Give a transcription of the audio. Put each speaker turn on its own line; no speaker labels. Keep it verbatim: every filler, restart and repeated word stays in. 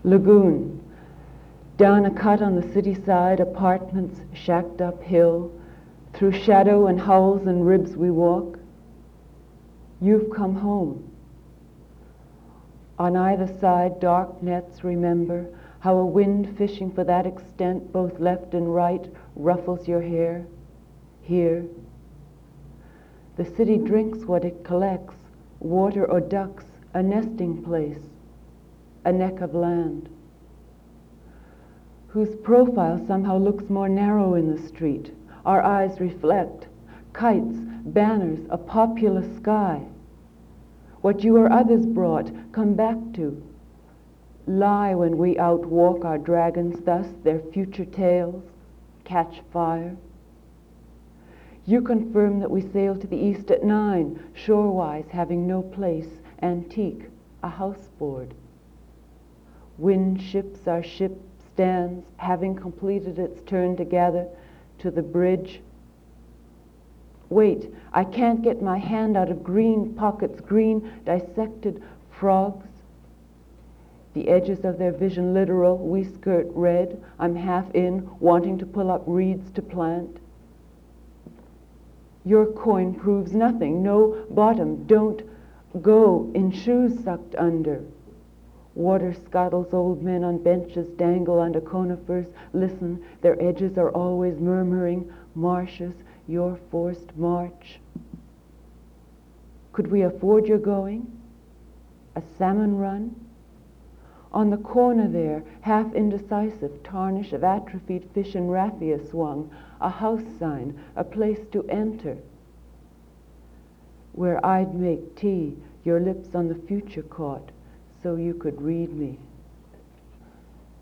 Lagoon. Down a cut on the city side, apartments shacked uphill. Through shadow and howls and ribs we walk. You've come home. On either side, dark nets remember how a wind fishing for that extent, both left and right, ruffles your hair. Here. The city drinks what it collects, water or ducks, a nesting place, a neck of land, whose profile somehow looks more narrow in the street. Our eyes reflect kites, banners, a populous sky. What you or others brought, come back to. Lie when we outwalk our dragons, thus their future tales catch fire. You confirm that we sail to the east at nine, shorewise having no place, antique, a houseboard. Wind ships our ship stands, having completed its turn to gather to the bridge. Wait, I can't get my hand out of green pockets, green dissected frogs. The edges of their vision literal, we skirt red. I'm half in, wanting to pull up reeds to plant. Your coin proves nothing, no bottom, don't go in shoes sucked under. Water scuttles, old men on benches dangle under conifers. Listen, their edges are always murmuring, marshes, your forced march. Could we afford your going? A salmon run? On the corner there, half indecisive, tarnish of atrophied fish and raffia swung, a house sign, a place to enter, where I'd make tea, your lips on the future caught, so you could read me.